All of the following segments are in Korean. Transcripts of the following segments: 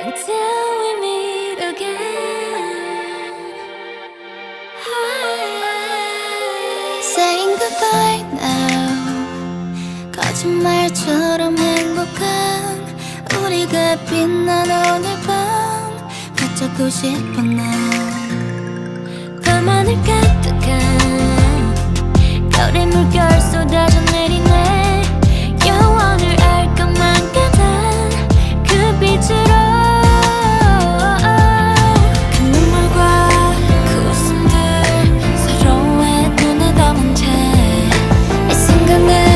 until we meet again. Saying goodbye now. 거짓말처럼 행복한 우리가 빛난 오늘 밤 붙잡고 싶어 나. 밤하늘 가득한 별의 물결 쏟아져 내리네. 영원을 알 것만 같은 그 빛으로 그 눈물과 그 웃음들 서로의 눈에 담은 채 이 순간을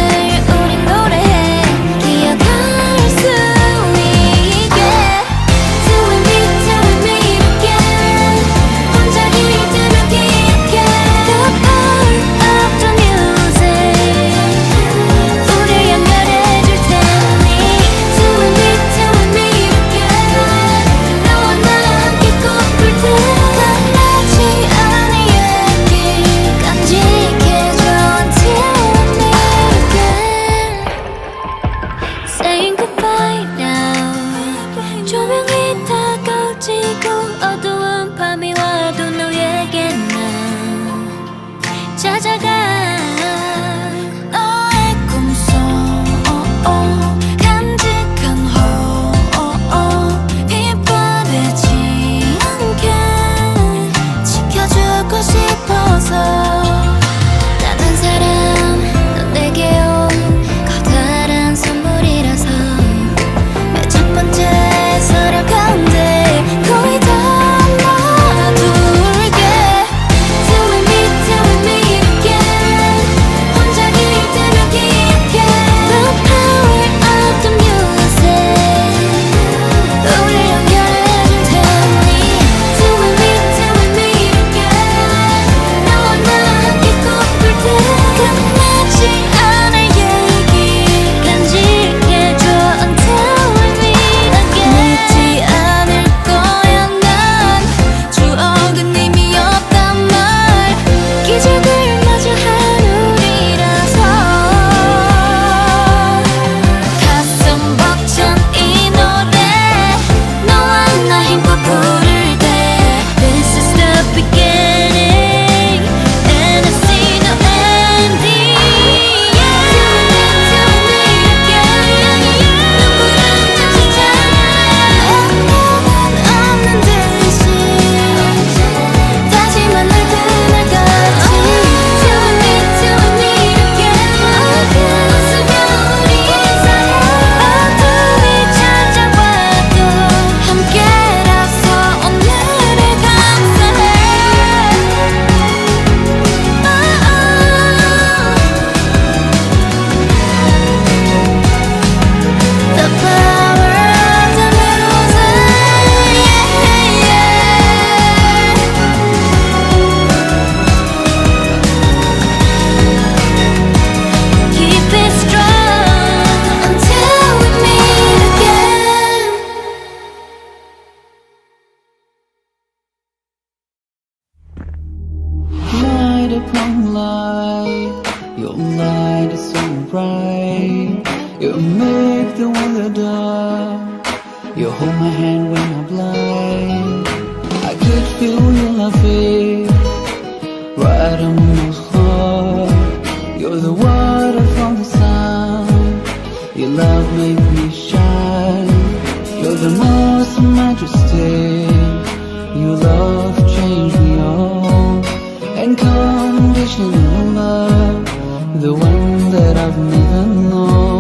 Unconditional love, the one that I've never known.